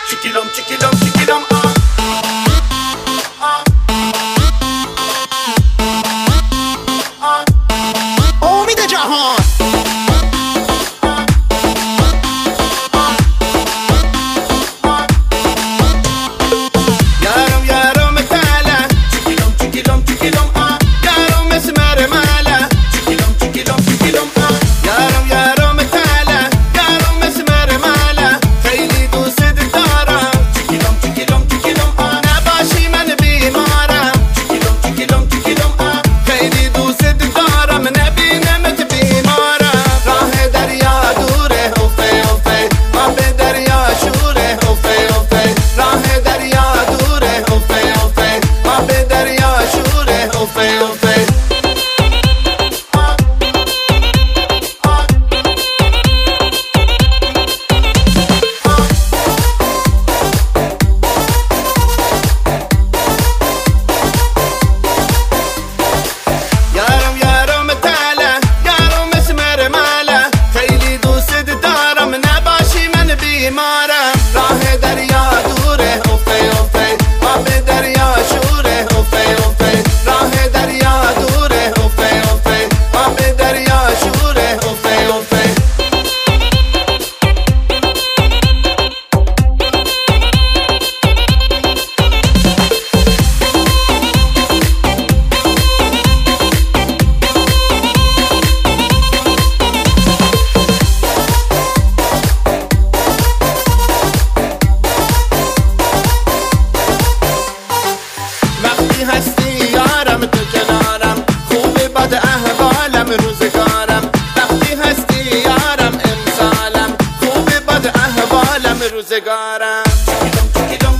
چیکیلم چیکیلم چیکیلم امید جهان یارم یارم تاله چیکیلم چیکیلم چیکیلم یارم اسمر ماله چیکیلم چیکیلم چیکیلم یارم یارم تاله یارم اسمر ماله خیلی دوست دارم چیکیلم چیکیلم چیکیلم نباشی من بیمارم چیکیلم چیکیلم چیکیلم خیلی دوست دارم نبینمت بیمارم راه دریا دوره اوفه اوفه آب دریا شوره اوفه اوفه راه دریا دوره اوفه اوفه آب دریا شوره اوفه اوفه یارم یارم تاله یارم اسمر ماله خیلی دوست دارم نباشی من بیمارم راه دریا دوره اوفه اوفه آب دریا شوره اوفه اوفه راه دریا دوره اوفه اوفه آب دریا شوره اوفه اوفه وقتی هستی یارم تو کنارم خوب بد احوالم روزگارم وقتی هستی یارم امسالم خوب بد احوالم روزگارم چیکیلم چیکیلم